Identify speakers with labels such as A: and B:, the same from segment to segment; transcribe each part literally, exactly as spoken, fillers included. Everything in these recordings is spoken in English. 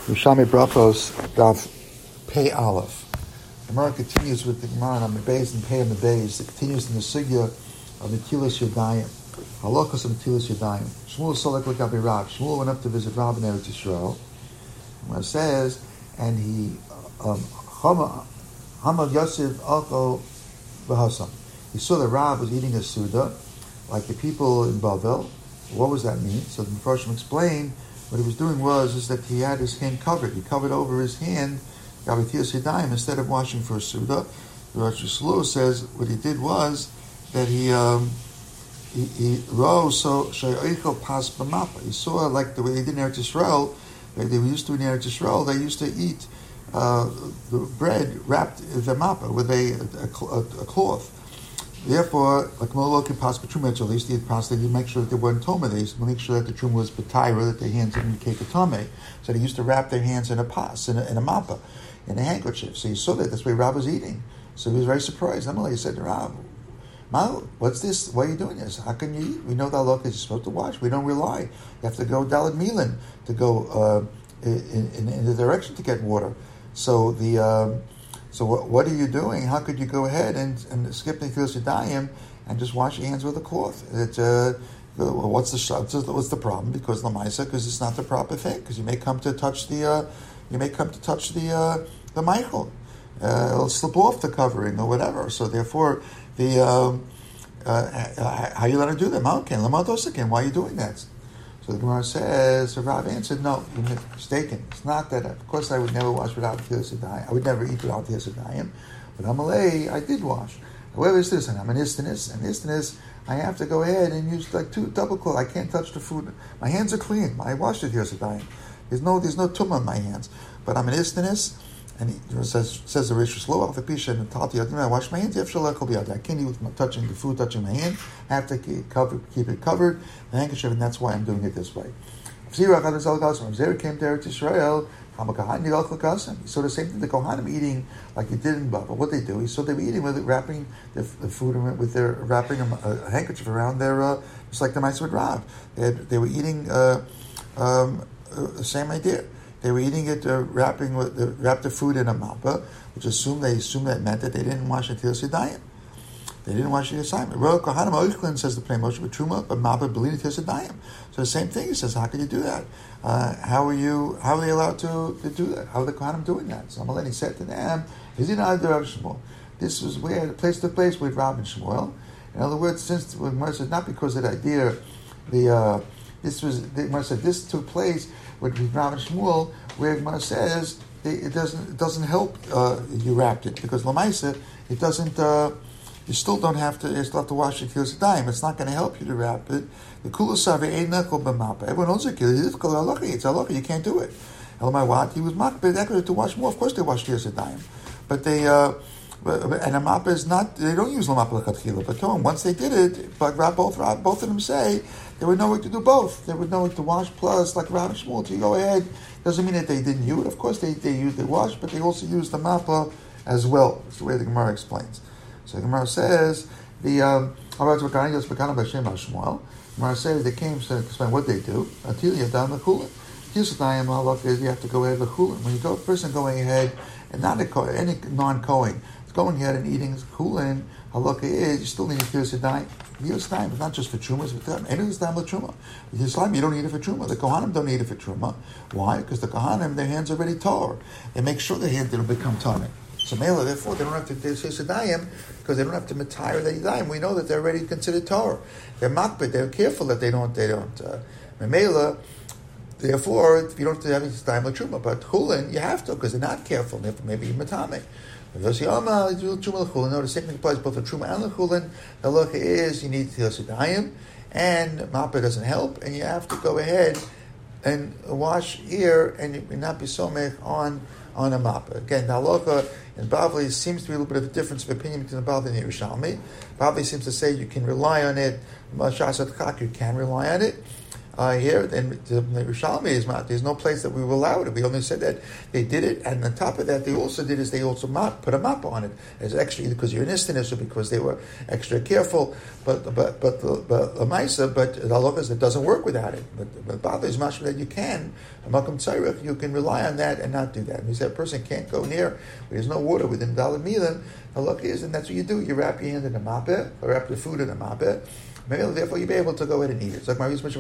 A: Yerushalmi Brachos Daf Pei Aleph. The Gemara continues with the Gemara on the Beis and Pei on the Beis. It continues in the sugya of Netilas Yadayim. Halachos of Netilas Yadayim. Shmuel Solek L'Gabi Rav. Shmuel went up to visit Rav in Eretz Yisrael. The Gemara says, and he um, Hamad Yosef Alko V'Hasam. He saw that Rav was eating a Suda, like the people in Bavel. What does that mean? So the Mepharshim explained what he was doing was is that he had his hand covered. He covered over his hand, instead of washing for a Suda. The Rosh Hashanah says what he did was that he um, he, he rose so Shay'oichel pas b'mapa. He saw like the way they did in Eretz Yisrael, they, they used to in Eretz Yisrael, they used to eat uh, the bread wrapped in the mappa with a, a, a, a cloth. Therefore, like Molokim pas b'truma, at least the pas they make sure that they weren't toma. They used to make sure that the truma was b'tayra, that their hands didn't cake a tome. So they used to wrap their hands in a pas, in a, in a mappa, in a handkerchief. So he saw that that's the way Rav was eating. So he was very surprised. Amalei said to Rav, "Mal, what's this? Why are you doing this? How can you eat? We know that look is supposed to wash. We don't rely. You have to go dalad milan to go uh, in, in, in the direction to get water. So the um, so what, what are you doing? How could you go ahead and, and skip the Netilas Yadayim and just wash your hands with a cloth? It, uh, well, what's the what's the problem? Because lamaisa, because it's not the proper thing. Because you may come to touch the uh, you may come to touch the uh, the Michael. Uh, it'll slip off the covering or whatever. So therefore, the um, uh, how are you going to do that? Malkin, lamadosakin. Why are you doing that? So the Gemara says, so Rav answered, no, you're mistaken. It's not that. Of course, I would never wash without Netilas Yadayim. I would never eat without Netilas Yadayim. But Amalei, I did wash. However, is this? And I'm an istanis. And istanis, I have to go ahead and use like two double cloth. I can't touch the food. My hands are clean. I washed the Netilas Yadayim. There's no, there's no tumah on my hands. But I'm an istanis. And he says, says the Rish Slow off the pisha and Tati. I wash my hands. I can't eat with touching the food, touching my hand. I have to keep, cover, keep it covered, the handkerchief, and that's why I'm doing it this way. Zera came to Eretz Yisrael. He saw the same thing the Kohanim eating like he did in Bava. What they do? He saw they were eating with it, wrapping the, the food with their wrapping a, a handkerchief around their, uh, just like the mice with Rav. They had, they were eating uh, um, uh, the same idea. They were eating it, uh, wrapping with the, wrap the food in a mappa, which assumed they assumed that meant that they didn't wash the Netilas Yadayim. They didn't wash the assignment. Roel Kohanim Oichlin says the plain Moshe B'Truma, but mappa b'li Netilas Yadayim. So the same thing. He says, how can you do that? Uh, how are you? How are they allowed to, to do that? How are the Kohanim doing that? So Amalei said to them, "Is it not the Rav Shmuel? This was where the place took place with Rav and Shmuel. In other words, since the Gemara said not because of the idea, the uh, this was the Gemara said this took place with Rav and Shmuel, where Gemara says it, it doesn't it doesn't help uh, you wrapped it because lamaisa it doesn't uh, you still don't have to you still have to wash it Netilas Yadayim. It's not going to help you to wrap it. The kulasave ain't knuckle b'mapa. Everyone knows it. It's halacha. You can't do it. Elamai what he was makbid to wash more. Of course they wash Netilas Yadayim, but they. Uh, And a mappa is not, they don't use the mappa l'chatchila, but once they did it, but both both of them say they would know what to do both. They would know what to wash plus, like Rav and Shmuel, to go ahead. Doesn't mean that they didn't use it. Of course they, they used the wash, but they also used the mappa as well. That's the way the Gemara explains. So the Gemara says, the, um, Gemara says they came to explain what they do. Until you're done the chulin. You have to go ahead with chulin. When you go, person going ahead, and not a, any non-Kohen, going ahead and eating chulin, halakha is you still need to Netilas Yadayim. Netilas Yadayim is not just for truma; it's for any time with truma. Netilas Yadayim you don't need it for truma. The kohanim don't need it for truma. Why? Because the kohanim their hands are already tor. They make sure their hands don't become tummy. So mela therefore they don't have to Netilas Yadayim because they don't have to matire the yadayim. We know that they're already considered tor. They're makbid. They're careful that they don't. They don't. Uh, mela. Therefore, if you don't have to have Netilas Yadayim with truma, but chulin you have to because they're not careful. Therefore, maybe you matame. No, the same thing applies both to Truma and L'chulin. The halacha is you need Netilas Yadayim, and mappa doesn't help, and you have to go ahead and wash here, and you not be somech on on a mappa. Again, the halacha in Bavli seems to be a little bit of a difference of opinion between the Bavli and the Yerushalmi. Bavli seems to say you can rely on it. Mashasat Chak, you can rely on it. Uh, here, and the Yerushalmi is not. There's no place that we will allow it. We only said that they did it, and on top of that, they also did is they also mop, put a mop on it as extra, either because you're an istinus or because they were extra careful. But but but but a ma'isa, but the halacha it doesn't work without it. But but bother is much that you can a makom tzarich, you can rely on that and not do that. Means that a person can't go near where there's no water within daled milim. Halacha is, and that's what you do. You wrap your hand in a mappeh, or wrap the food in a mappeh. Therefore, you'll be able to go ahead and eat it. It's like where does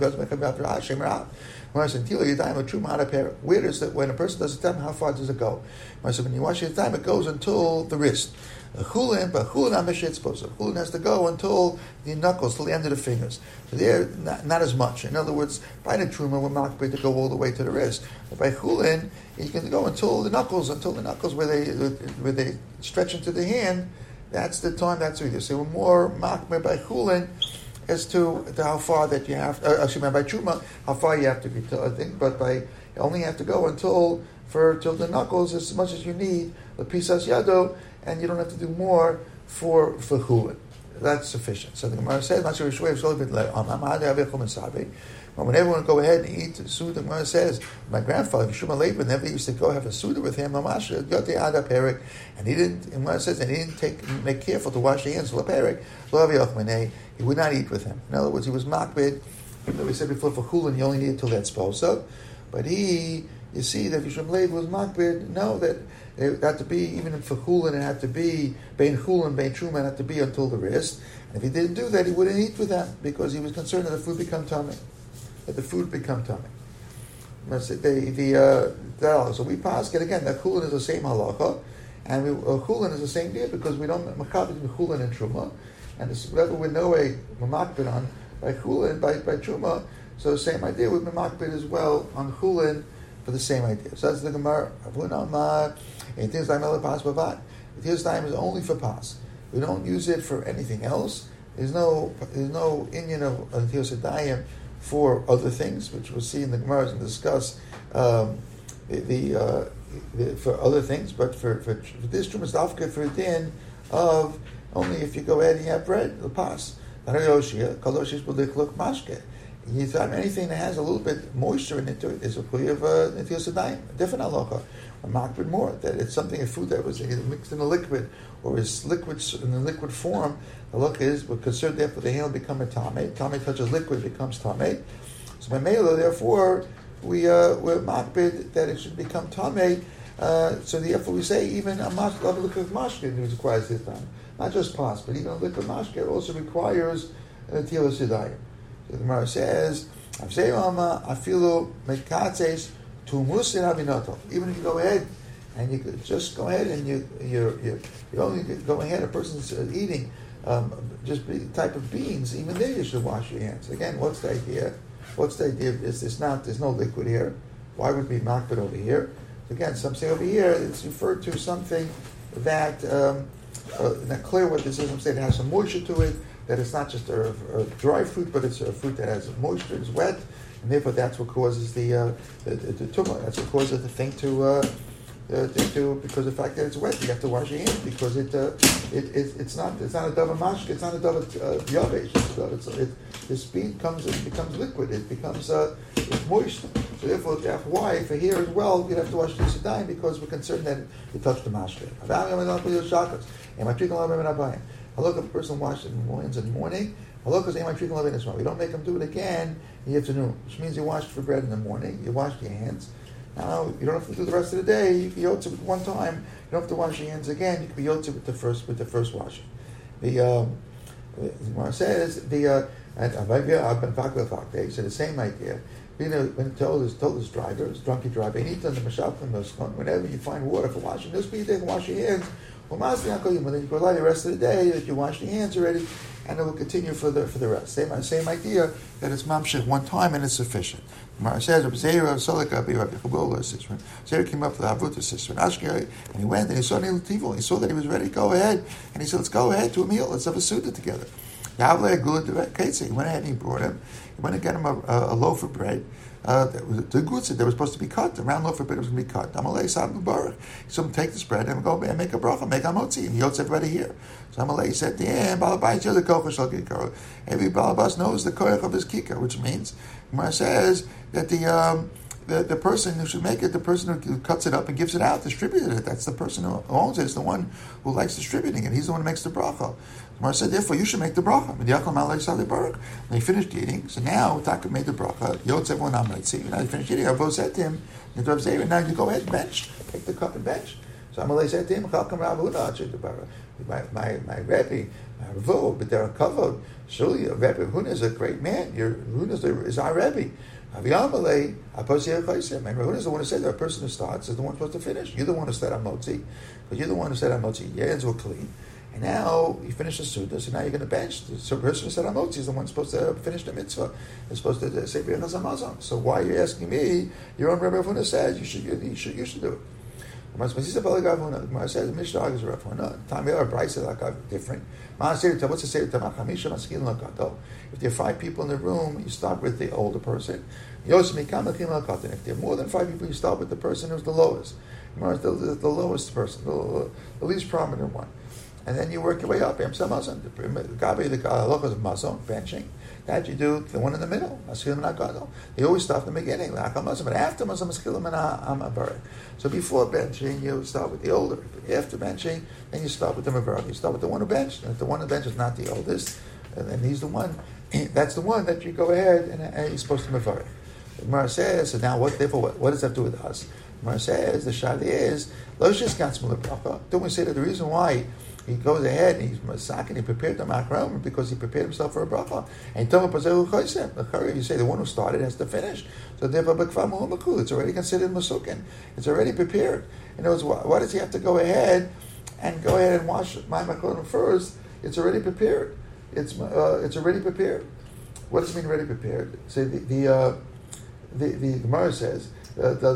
A: that when a person does a time, how far does it go? When you wash your time, it goes until the wrist. Chulin, but chulin amishit supposed to. Chulin has to go until the knuckles, till the end of the fingers. So there, not, not as much. In other words, by the truma, we're not going to go all the way to the wrist. But by chulin, you can go until the knuckles, until the knuckles where they where they stretch into the hand. That's the time. That's what you do. So we're more makmer by chulin as to, to how far that you have. Uh, excuse me, by truma, how far you have to be. To, I think, but by you only have to go until for till the knuckles as much as you need. The pisas yado, and you don't have to do more for for chulin. That's sufficient. So the Gemara says, Well, when everyone go ahead and eat suda, the Gemara says, my grandfather, Yeshua Laban, never used to go have a suda with him, and he didn't, and Gemara says, and he didn't take, make careful to wash the hands, he would not eat with him. In other words, he was makbid, even though we said before for chulin, you only need it till that's sposa, but he, you see that Yeshua Laban was makbid, no, that it had to be, even for chulin, it had to be, bein chulin, bein truma, it had to be until the wrist, and if he didn't do that, he wouldn't eat with them, because he was concerned that the food become tummy. That the food become tummy. The the uh, so we pass it again. That chulin is the same halacha, and we, uh, chulin is the same deal because we don't makabed between chulin and truma, and this, whatever we know a makbid on by chulin by by truma. So the same idea with makbid as well on chulin for the same idea. So that's the Gemara. And things like mele pas bavad. This time is only for pas. We don't use it for anything else. There's no there's no inyan of Netilas Yadayim for other things, which we'll see in the Gemara and discuss um, the, the, uh, the for other things, but for, for, for this truma is dafka for din of only if you go ahead and you have bread, the pas. You thought anything that has a little bit moisture in it is a plea of uh, Netilas Yadayim, a different halacha, a makbid more, that it's something, a food that was mixed in a liquid, or is liquid in the liquid form. The look is, we're concerned therefore the hand will become a tameh. Tameh touches liquid, becomes tameh. So by mela, therefore, we, uh, we're makbid that it should become tameh. Uh, so therefore we say even a mash, a liquid mashke requires this time. Not just pas, but even a liquid mashke also requires Netilas Yadayim. So the Gemara says, afilu mekatzes tumus in avinoto. Even if you go ahead and you could just go ahead and you you you you only go ahead. A person's eating um, just type of beans. Even there, you should wash your hands. Again, what's the idea? What's the idea? Is this not? There's no liquid here. Why would it be makbid over here? Again, some say over here it's referred to something that um, uh, not clear what this is. I'm saying it has some moisture to it. That it's not just a, a dry fruit, but it's a fruit that has moisture, it's wet, and therefore that's what causes the uh, the, the, the tumor. That's what causes the thing to, uh, uh, to, to because of the fact that it's wet. You have to wash your hands because it uh, it, it it's not it's not a double mashk, it's not a double yavesh. So it's it, this bean comes it becomes liquid. It becomes uh, it's moist. So therefore, that's why for here as well you'd have to wash the sedayim because we're concerned that it touched the mashke. I look at a person washed in the mornings in the morning. I look at my treating loving Israel. We don't make them do it again in the afternoon, which means you washed for bread in the morning. You wash your hands. Now you don't have to do the rest of the day. You can yotze with one time. You don't have to wash your hands again. You can be yotze with the first with the first washing. The um, the Gemara says the uh, and they said the same idea. You know, when it told his told his driver, his drunky driver, whenever you find water for washing, just be there and wash your hands. Well, then you go allow the rest of the day that you wash your hands already, and it will continue for the for the rest. Same same idea that it's mamshech one time and it's sufficient. Gemara says Zera came up to the Avuta sister in Ashkari, and he went and he saw Nil Tivol. He saw that he was ready to go ahead, and he said, "Let's go ahead to a meal. Let's have a suda together." He went ahead and he brought him. He went and got him a, a, a loaf of bread. Uh, that was the gutzah that was supposed to be cut. The round loaf of bread was going to be cut. Amalei Sabu Baruch. So take this bread and go and make a bracha, make a motzi, and he yotz everybody here. So Amalei said, "Yeah, Balabais, you're the koch shel kikar. Every Balabas knows the koch of his kikar," which means Gemara says that the um, the the person who should make it, the person who cuts it up and gives it out, distributed it. That's the person who owns it. It's the one who likes distributing it. He's the one who makes the bracha. Gemara said, therefore, you should make the bracha. They finished eating, so now Taka made the bracha. Yotz everyone amritzi. Now they finished eating. Rabbo said to him, now you go ahead and bench, take the cup and bench. So Amalei said to him, my my my Rebbe, my Ravo, but they're a kavod. Surely Rebbe Huna is a great man. Your Huna is, is our Rebbe. Aviyamalei, Aposiyah Chaysim. And Rahuna is the one who said that a person who starts is the one supposed to finish. You're the one who said Amotzi, because you're the one who said Amotzi. Your hands were clean. And now you finish the Suda, so now you're going to bench. The person who said Amotzi is the one supposed to finish the mitzvah. Is supposed to say B'yachas Hamazon. So why are you asking me? Your own Rebbe Rahuna says you should, you should, you should do it. Gemara says the Mishnah argues Rav Huna. Time here, Brisa like different. What's the say? If there are five people in the room, you start with the older person. If there are more than five people, you start with the person who's the lowest. The, the, the lowest person, the, the least prominent one. And then you work your way up. The Gabi, the halachas of mazon, benching. That you do the one in the middle. They always start in the beginning, but after mazon, so before benching, you start with the older. After benching, then you start with the mavarach. You start with the one who benched. And if the one who benched is not the oldest, and then he's the one. That's the one that you go ahead and, and you're supposed to mavarach. The Gemara says, so now what? Therefore, what, what does that have to do with us? The Gemara says the shadi is lo sheskan smula bracha. Don't we say that the reason why he goes ahead and he's masakin, he prepared the makram because he prepared himself for a bracha. And you say the one who started has to finish. So therefore, it's already considered masukin. It's already prepared. In other words, why does he have to go ahead and go ahead and wash my makram first? It's already prepared. It's uh, it's already prepared. What does it mean already prepared? Say the the uh, the, the Gemara says. Uh, the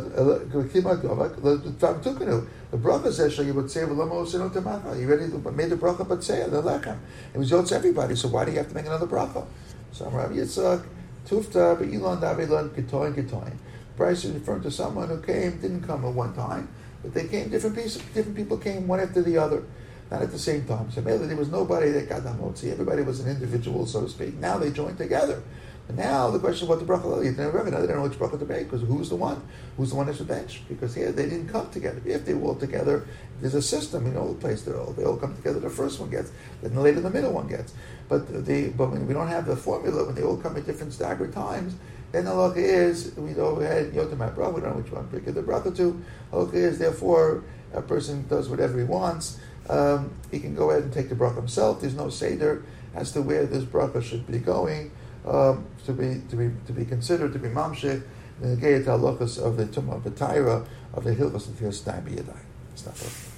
A: the bracha says you would say he already made the bracha but say the lechem. It was yotz everybody. So why do you have to make another bracha? So Rabbi Yitzchak tufta beilon davilon kitoin kitoin. Bryce is referring to someone who came didn't come at one time, but they came different pieces. Different people came one after the other, not at the same time. So maybe there was nobody that got hamotzi. Everybody was an individual, so to speak. Now they joined together. And now the question is what the bracha is. They don't know which bracha to make because who's the one? Who's the one that's the bench? Because here they didn't come together. If they were all together, there's a system. You know, the place they all they all come together. The first one gets, then later the middle one gets. But the but when we don't have the formula, when they all come at different staggered times, then the halacha is we go ahead yotam my bracha. We don't know which one to pick the bracha to. Halacha is therefore a person does whatever he wants. Um, he can go ahead and take the bracha himself. There's no seder as to where this bracha should be going. Um, to be to be to be considered to be mamsheh the gayat halachas of the tumah of the taira of the hilchos and fios time b'yadai.